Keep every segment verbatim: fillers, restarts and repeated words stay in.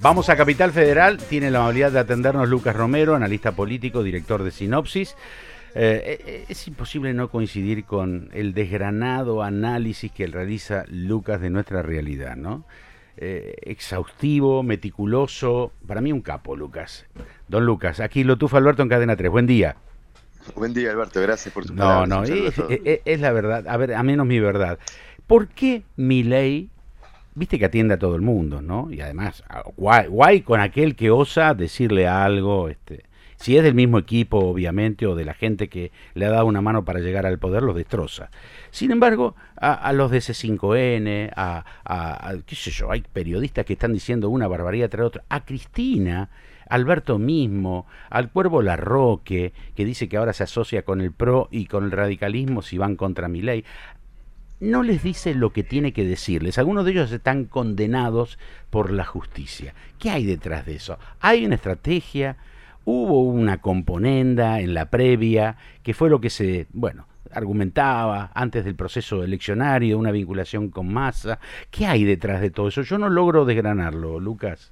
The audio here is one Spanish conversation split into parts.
Vamos a Capital Federal, tiene la amabilidad de atendernos Lucas Romero, analista político, director de Sinopsis. Eh, es imposible no coincidir con el desgranado análisis que realiza Lucas de nuestra realidad, ¿no? Eh, exhaustivo, meticuloso, para mí un capo, Lucas. Don Lucas, aquí lo tufa Alberto en Cadena tres. Buen día. Buen día, Alberto, gracias por su No, palabra. no, es, es, es la verdad, a ver, a menos mi verdad. ¿Por qué Milei, viste que atiende a todo el mundo, ¿no? Y además, guay, guay con aquel que osa decirle algo, este, si es del mismo equipo, obviamente, o de la gente que le ha dado una mano para llegar al poder, los destroza. Sin embargo, a, a los de C cinco N, a, a, a, qué sé yo, hay periodistas que están diciendo una barbaridad tras otra, a Cristina, Alberto mismo, al Cuervo Larroque, que dice que ahora se asocia con el P R O y con el radicalismo si van contra Milei. No les dice lo que tiene que decirles. Algunos de ellos están condenados por la justicia. ¿Qué hay detrás de eso? ¿Hay una estrategia? ¿Hubo una componenda en la previa? ¿Que fue lo que se, bueno, argumentaba antes del proceso eleccionario, una vinculación con Massa? ¿Qué hay detrás de todo eso? Yo no logro desgranarlo, Lucas.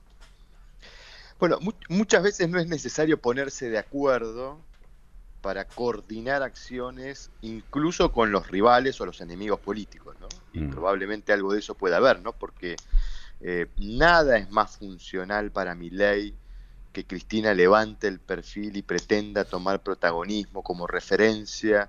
Bueno, mu muchas veces no es necesario ponerse de acuerdo para coordinar acciones incluso con los rivales o los enemigos políticos, ¿no? Y mm. probablemente algo de eso pueda haber, ¿no? Porque eh, nada es más funcional para Milei que Cristina levante el perfil y pretenda tomar protagonismo como referencia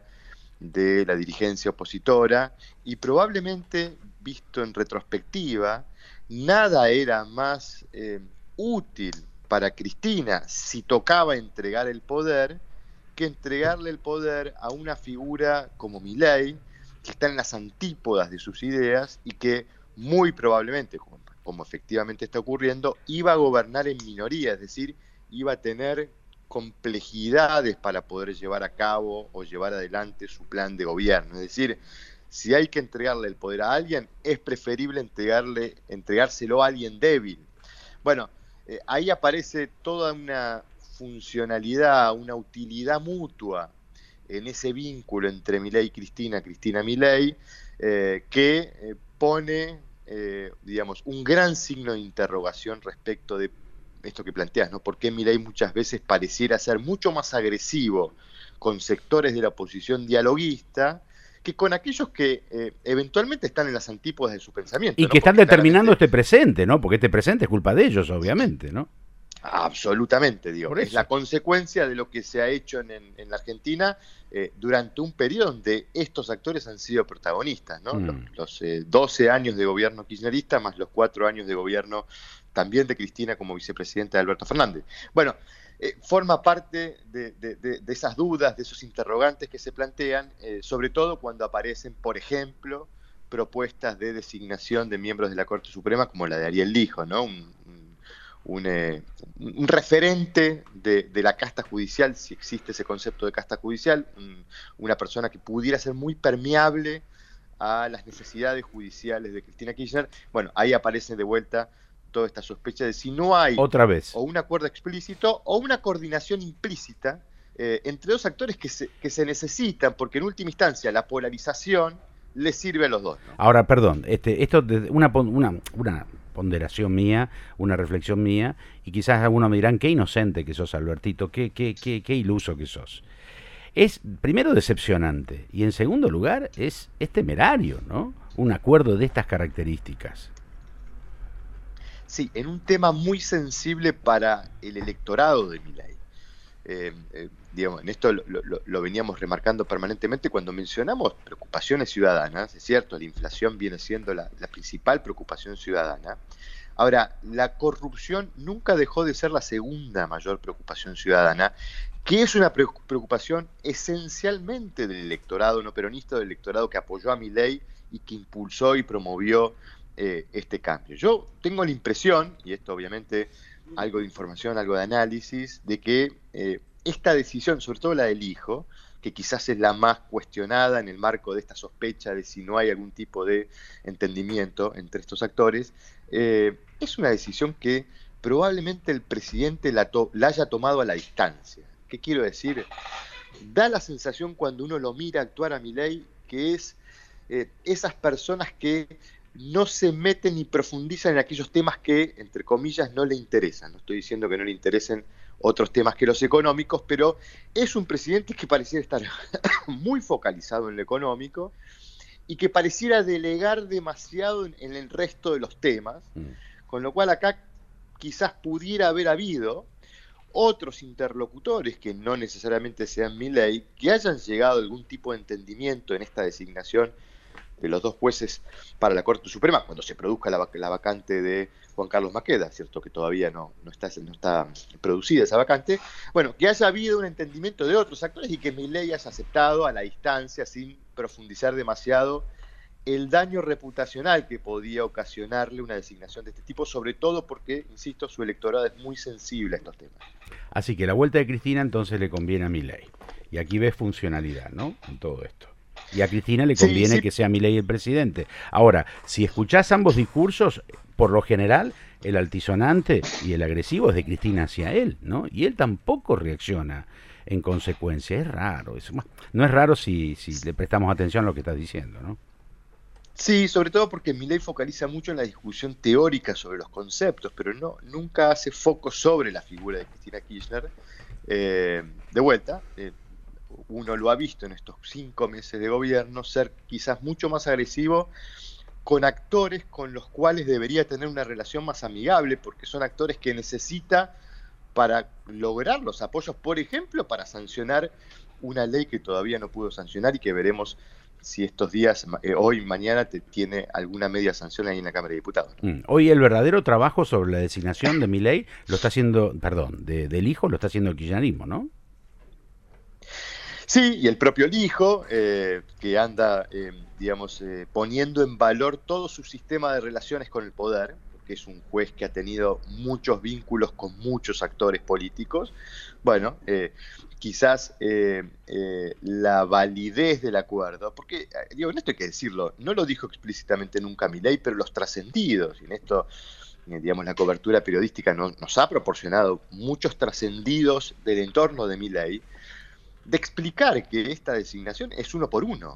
de la dirigencia opositora, y probablemente, visto en retrospectiva, nada era más eh, útil para Cristina si tocaba entregar el poder que entregarle el poder a una figura como Milei, que está en las antípodas de sus ideas y que muy probablemente, como, como efectivamente está ocurriendo, iba a gobernar en minoría, es decir, iba a tener complejidades para poder llevar a cabo o llevar adelante su plan de gobierno. Es decir, si hay que entregarle el poder a alguien, es preferible entregarle, entregárselo a alguien débil. Bueno, eh, ahí aparece toda una funcionalidad, una utilidad mutua en ese vínculo entre Milei y Cristina, Cristina-Milei, eh, que eh, pone, eh, digamos, un gran signo de interrogación respecto de esto que planteas, ¿no? ¿Por qué Milei muchas veces pareciera ser mucho más agresivo con sectores de la oposición dialoguista que con aquellos que eh, eventualmente están en las antípodas de su pensamiento? Y ¿no? que están Porque determinando claramente... este presente, ¿no? Porque este presente es culpa de ellos, obviamente, ¿no? Absolutamente, digo, es la consecuencia de lo que se ha hecho en, en, en la Argentina eh, durante un periodo donde estos actores han sido protagonistas, ¿no? Mm. Los, los eh, doce años de gobierno kirchnerista más los cuatro años de gobierno también de Cristina como vicepresidenta de Alberto Fernández. Bueno, eh, forma parte de, de, de, de esas dudas, de esos interrogantes que se plantean, eh, sobre todo cuando aparecen, por ejemplo, propuestas de designación de miembros de la Corte Suprema como la de Ariel Lijo, ¿no? Un, Un, eh, un referente de, de la casta judicial, si existe ese concepto de casta judicial, un, una persona que pudiera ser muy permeable a las necesidades judiciales de Cristina Kirchner. Bueno, ahí aparece de vuelta toda esta sospecha de si no hay otra vez o un acuerdo explícito o una coordinación implícita eh, entre dos actores que se, que se necesitan, porque en última instancia la polarización les sirve a los dos, ¿no? Ahora, perdón, este, esto es una, una, una ponderación mía, una reflexión mía, y quizás algunos me dirán, qué inocente que sos, Albertito, qué, qué, qué, qué iluso que sos. Es, primero, decepcionante, y en segundo lugar, es, es temerario, ¿no? Un acuerdo de estas características. Sí, en un tema muy sensible para el electorado de Milei. Eh, eh, digamos, en esto lo, lo, lo veníamos remarcando permanentemente cuando mencionamos preocupaciones ciudadanas. Es cierto, la inflación viene siendo la, la principal preocupación ciudadana. Ahora, la corrupción nunca dejó de ser la segunda mayor preocupación ciudadana, que es una preocupación esencialmente del electorado no peronista, del electorado que apoyó a Milei y que impulsó y promovió eh, este cambio. Yo tengo la impresión, y esto obviamente algo de información, algo de análisis, de que eh, esta decisión, sobre todo la del hijo, que quizás es la más cuestionada en el marco de esta sospecha de si no hay algún tipo de entendimiento entre estos actores, eh, es una decisión que probablemente el presidente la, to la haya tomado a la distancia. ¿Qué quiero decir? Da la sensación cuando uno lo mira actuar a Milei que es eh, esas personas que no se mete ni profundiza en aquellos temas que, entre comillas, no le interesan. No estoy diciendo que no le interesen otros temas que los económicos, pero es un presidente que pareciera estar muy focalizado en lo económico y que pareciera delegar demasiado en, en el resto de los temas, mm. con lo cual acá quizás pudiera haber habido otros interlocutores que no necesariamente sean Milei, que hayan llegado a algún tipo de entendimiento en esta designación de los dos jueces para la Corte Suprema, cuando se produzca la, la vacante de Juan Carlos Maqueda, cierto que todavía no, no, está, no está producida esa vacante, bueno, que haya habido un entendimiento de otros actores y que Milei haya aceptado a la distancia, sin profundizar demasiado, el daño reputacional que podía ocasionarle una designación de este tipo, sobre todo porque, insisto, su electorado es muy sensible a estos temas. Así que la vuelta de Cristina entonces le conviene a Milei. Y aquí ves funcionalidad, ¿no? En todo esto. Y a Cristina le conviene sí, sí. que sea Milei el presidente. Ahora, si escuchás ambos discursos, por lo general, el altisonante y el agresivo es de Cristina hacia él, ¿no? Y él tampoco reacciona en consecuencia. Es raro. Es, no es raro si, si le prestamos atención a lo que estás diciendo, ¿no? Sí, sobre todo porque Milei focaliza mucho en la discusión teórica sobre los conceptos, pero no nunca hace foco sobre la figura de Cristina Kirchner. Eh, de vuelta, eh, uno lo ha visto en estos cinco meses de gobierno ser quizás mucho más agresivo con actores con los cuales debería tener una relación más amigable, porque son actores que necesita para lograr los apoyos, por ejemplo, para sancionar una ley que todavía no pudo sancionar y que veremos si estos días, eh, hoy, mañana, te tiene alguna media sanción ahí en la Cámara de Diputados, ¿no? Mm. Hoy el verdadero trabajo sobre la designación de Milei lo está haciendo, perdón, de, del hijo lo está haciendo el kirchnerismo, ¿no? Sí, y el propio hijo, eh, que anda, eh, digamos, eh, poniendo en valor todo su sistema de relaciones con el poder, porque es un juez que ha tenido muchos vínculos con muchos actores políticos. Bueno, eh, quizás eh, eh, la validez del acuerdo, porque, digo, en esto hay que decirlo, no lo dijo explícitamente nunca Milei, pero los trascendidos, y en esto, eh, digamos, la cobertura periodística nos, nos ha proporcionado muchos trascendidos del entorno de Milei, de explicar que esta designación es uno por uno.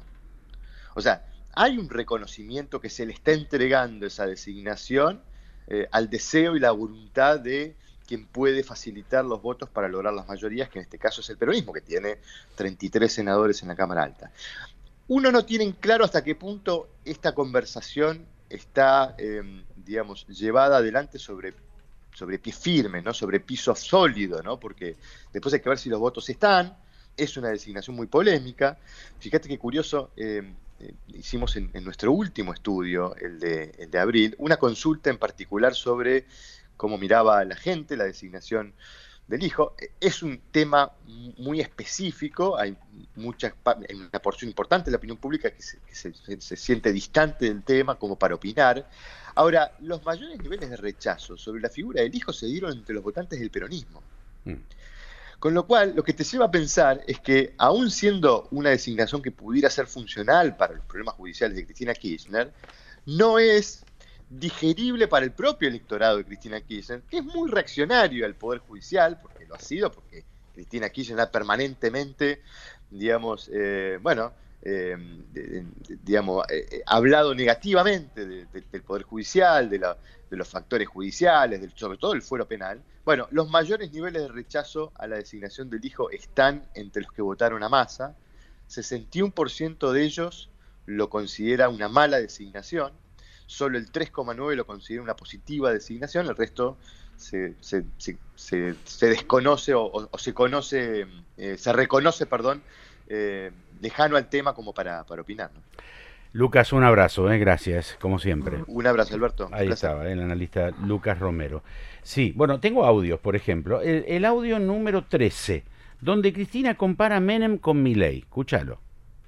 O sea, hay un reconocimiento que se le está entregando esa designación eh, al deseo y la voluntad de quien puede facilitar los votos para lograr las mayorías, que en este caso es el peronismo, que tiene treinta y tres senadores en la Cámara Alta. Uno no tiene en claro hasta qué punto esta conversación está, eh, digamos, llevada adelante sobre, sobre pie firme, ¿no? Sobre piso sólido, ¿no? Porque después hay que ver si los votos están. Es una designación muy polémica. Fíjate qué curioso, eh, eh, hicimos en, en nuestro último estudio, el de, el de abril, una consulta en particular sobre cómo miraba la gente la designación del hijo. Es un tema muy específico, hay, mucha, hay una porción importante de la opinión pública que, se, que se, se, se siente distante del tema como para opinar. Ahora, los mayores niveles de rechazo sobre la figura del hijo se dieron entre los votantes del peronismo. Mm. Con lo cual, lo que te lleva a pensar es que, aún siendo una designación que pudiera ser funcional para los problemas judiciales de Cristina Kirchner, no es digerible para el propio electorado de Cristina Kirchner, que es muy reaccionario al Poder Judicial, porque lo ha sido, porque Cristina Kirchner ha permanentemente, digamos, eh, bueno, eh, de, de, digamos, eh, hablado negativamente de, de, del Poder Judicial, de, la, de los factores judiciales, del, sobre todo el fuero penal. Bueno, los mayores niveles de rechazo a la designación del hijo están entre los que votaron a Massa. sesenta y uno por ciento de ellos lo considera una mala designación, solo el tres coma nueve por ciento lo considera una positiva designación, el resto se, se, se, se, se desconoce o, o, o se conoce, eh, se reconoce, perdón, eh, lejano al tema como para, para opinar, ¿no? Lucas, un abrazo, eh, gracias, como siempre. Un abrazo, Alberto. Ahí estaba, el analista Lucas Romero. Sí, bueno, tengo audios, por ejemplo. El, el audio número trece, donde Cristina compara a Menem con Milei. Escúchalo.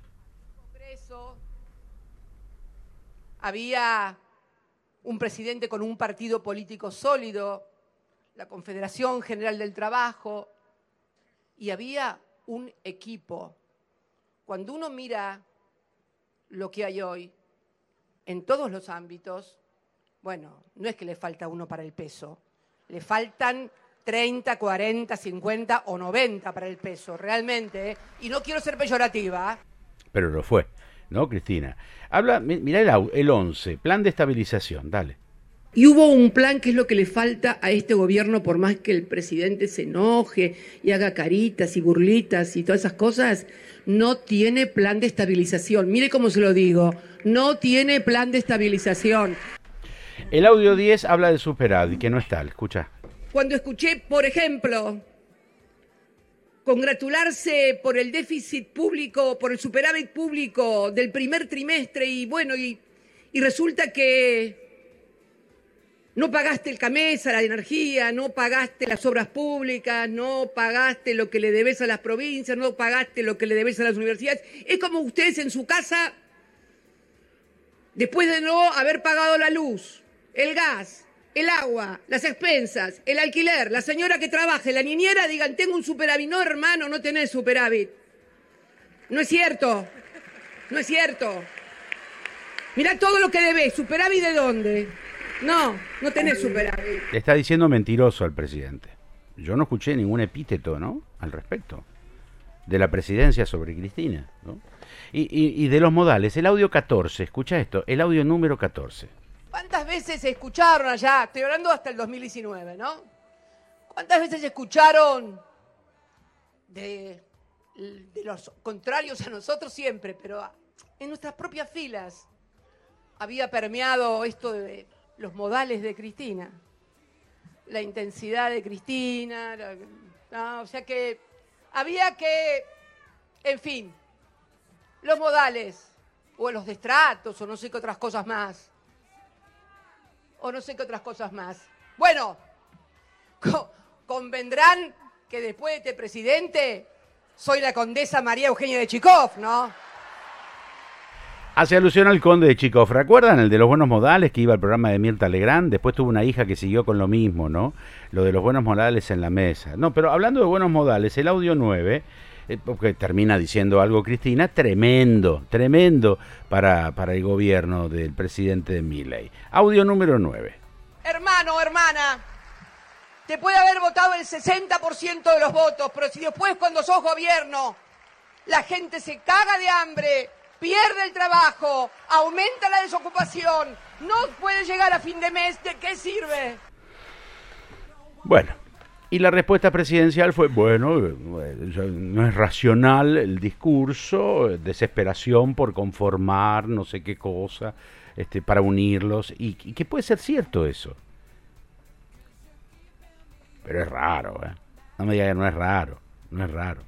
Congreso había un presidente con un partido político sólido, la Confederación General del Trabajo, y había un equipo. Cuando uno mira lo que hay hoy en todos los ámbitos, bueno, no es que le falta uno para el peso, le faltan treinta, cuarenta, cincuenta o noventa para el peso, realmente, ¿eh? Y no quiero ser peyorativa. Pero lo fue. ¿no, Cristina? Habla, mirá el, el once, plan de estabilización, dale. Y hubo un plan que es lo que le falta a este gobierno, por más que el presidente se enoje y haga caritas y burlitas y todas esas cosas, no tiene plan de estabilización. Mire cómo se lo digo, no tiene plan de estabilización. El audio diez habla de superávit, que no está, escucha. Cuando escuché, por ejemplo, congratularse por el déficit público, por el superávit público del primer trimestre y bueno, y, y resulta que no pagaste el CAMESA, la energía, no pagaste las obras públicas, no pagaste lo que le debes a las provincias, no pagaste lo que le debes a las universidades. Es como ustedes en su casa, después de no haber pagado la luz, el gas, el agua, las expensas, el alquiler, la señora que trabaje, la niñera, digan, tengo un superávit. No, hermano, no tenés superávit. No es cierto, no es cierto. Mirá todo lo que debés, ¿superávit de dónde? No, no tenés superávit. Le está diciendo mentiroso al presidente. Yo no escuché ningún epíteto, ¿no?, al respecto de la presidencia sobre Cristina, ¿no? Y, y, y de los modales, el audio catorce, escucha esto, el audio número catorce. ¿Cuántas veces escucharon allá? Estoy hablando hasta el dos mil diecinueve, ¿no? ¿Cuántas veces escucharon de, de los contrarios a nosotros siempre, pero en nuestras propias filas había permeado esto de los modales de Cristina, la intensidad de Cristina, la, no, o sea que había que, en fin, los modales, o los destratos, o no sé qué otras cosas más, o no sé qué otras cosas más. Bueno, co convendrán que después de este presidente soy la condesa María Eugenia de Chicov, ¿no? Hace alusión al conde de Chicov. ¿Recuerdan el de los buenos modales que iba al programa de Mirta Legrand? Después tuvo una hija que siguió con lo mismo, ¿no? Lo de los buenos modales en la mesa. No, pero hablando de buenos modales, el audio nueve, eh, porque termina diciendo algo Cristina, tremendo, tremendo para, para el gobierno del presidente Milei. Audio número nueve. Hermano, hermana, te puede haber votado el sesenta por ciento de los votos, pero si después cuando sos gobierno la gente se caga de hambre, pierde el trabajo, aumenta la desocupación, no puede llegar a fin de mes, ¿de qué sirve? Bueno, y la respuesta presidencial fue, bueno, no es racional el discurso, desesperación por conformar no sé qué cosa, este, para unirlos, y, y que puede ser cierto eso. Pero es raro, ¿eh? No me diga que no es raro, no es raro.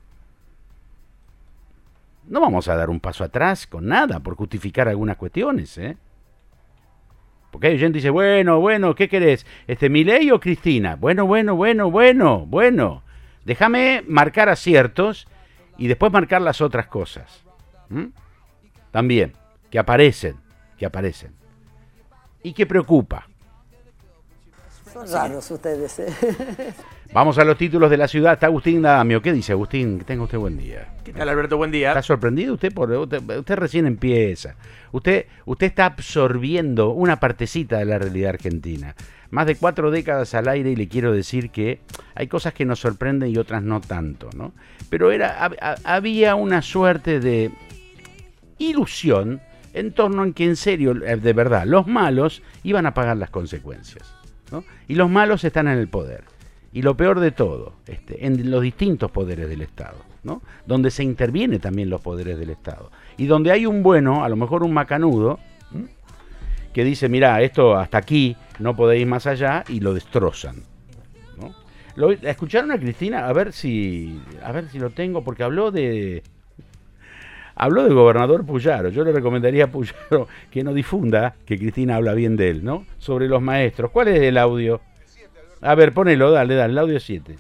No vamos a dar un paso atrás con nada por justificar algunas cuestiones, ¿eh? Porque hay gente que dice, bueno, bueno, ¿qué querés? ¿Este Milei o Cristina? Bueno, bueno, bueno, bueno, bueno. Déjame marcar aciertos y después marcar las otras cosas. ¿Mm? También, que aparecen, que aparecen. Y que preocupa. Son raros ustedes, ¿eh? Vamos a los títulos de la ciudad. Está Agustín Damio. ¿Qué dice Agustín? Que tenga usted buen día. ¿Qué tal, Alberto? Buen día. ¿Está sorprendido usted? Por, usted, usted recién empieza. Usted, usted está absorbiendo una partecita de la realidad argentina. Más de cuatro décadas al aire y le quiero decir que hay cosas que nos sorprenden y otras no tanto, ¿no? Pero era, había una suerte de ilusión en torno en que en serio, de verdad, los malos iban a pagar las consecuencias, ¿no? Y los malos están en el poder. Y lo peor de todo, este, en los distintos poderes del Estado, ¿no? Donde se interviene también los poderes del Estado. Y donde hay un bueno, a lo mejor un macanudo, ¿m? que dice, mirá, esto hasta aquí, no podéis ir más allá, y lo destrozan, ¿no? Lo, ¿Escucharon a Cristina? A ver si a ver si lo tengo, porque habló de... Habló del gobernador Puyaro. Yo le recomendaría a Puyaro que no difunda que Cristina habla bien de él, ¿no? Sobre los maestros. ¿Cuál es el audio? A ver, ponelo, dale, dale, el audio siete.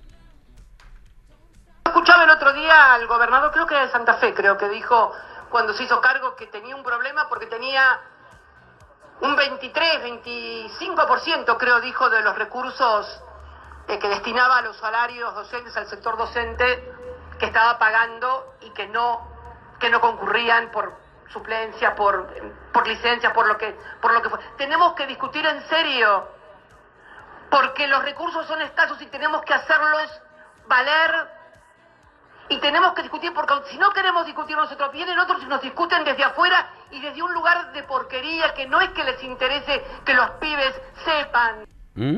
Escuchaba el otro día al gobernador, creo que de Santa Fe, creo que dijo cuando se hizo cargo que tenía un problema porque tenía un veintitrés, veinticinco por ciento, creo, dijo, de los recursos eh, que destinaba a los salarios docentes, al sector docente, que estaba pagando y que no, que no concurrían por suplencia, por, por licencia, por lo que, por lo que fue. Tenemos que discutir en serio, porque los recursos son escasos y tenemos que hacerlos valer Y tenemos que discutir, porque si no queremos discutir nosotros, vienen otros y nos discuten desde afuera y desde un lugar de porquería que no es que les interese que los pibes sepan.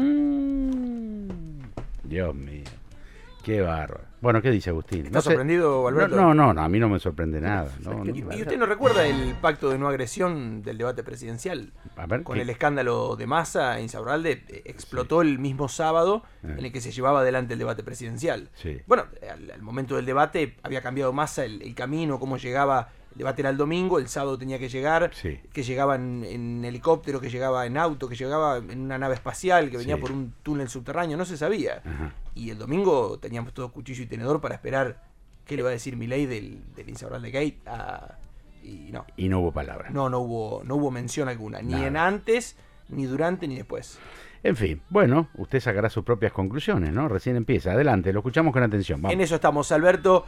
Mm, Dios mío, qué bárbaro. Bueno, ¿qué dice Agustín? ¿Estás No sé- sorprendido, Alberto? No, no, no, a mí no me sorprende nada. No, ¿Y, no. y usted no recuerda el pacto de no agresión del debate presidencial? A ver, Con ¿qué? el escándalo de Massa, Insaurralde eh, explotó el mismo sábado Eh. en el que se llevaba adelante el debate presidencial. Sí. Bueno, al, al momento del debate había cambiado Massa el, el camino, cómo llegaba. El debate era el domingo, el sábado tenía que llegar, Sí. que llegaba en, en helicóptero, que llegaba en auto, que llegaba en una nave espacial, que venía Sí. por un túnel subterráneo, no se sabía. Ajá. Y el domingo teníamos todo cuchillo y tenedor para esperar qué le va a decir Milei del, del Insaurralde Gate. a- y no, Y no hubo palabra. no, no hubo, no hubo mención alguna, ni Nada. en antes, ni durante, ni después. En fin, bueno, usted sacará sus propias conclusiones, ¿no? Recién empieza. Adelante, lo escuchamos con atención. Vamos. En eso estamos, Alberto.